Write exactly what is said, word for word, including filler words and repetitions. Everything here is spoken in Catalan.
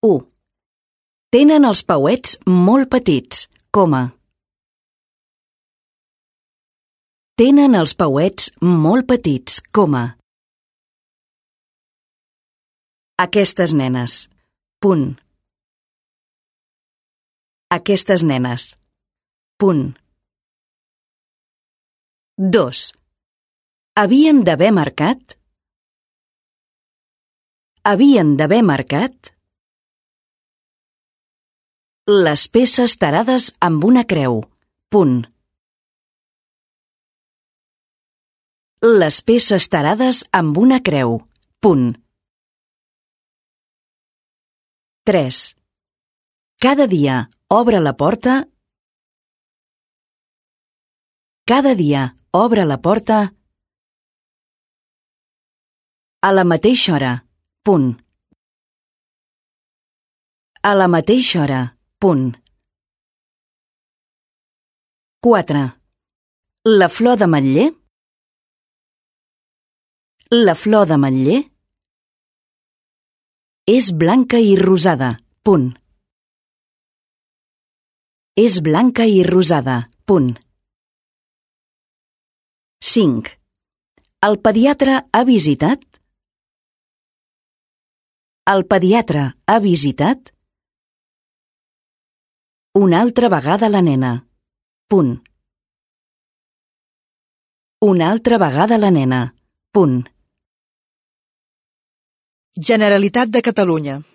u. Tenen els pauets molt petits, coma. Tenen els pauets molt petits, coma. Aquestes nenes, punt. Aquestes nenes, punt. dos. Havien d'haver marcat? Havien d'haver marcat? Les peces tarades amb una creu, punt. Les peces tarades amb una creu, punt. tres. Cada dia obre la porta. Cada dia obre la porta a la mateixa hora, punt. A la mateixa hora, punt. quatre. La flor d'ametller? La flor d'ametller és blanca i rosada, punt. És blanca i rosada, punt. cinc. El pediatre ha visitat? El pediatre ha visitat? Una altra vegada la nena, punt. Una altra vegada la nena, punt. Generalitat de Catalunya.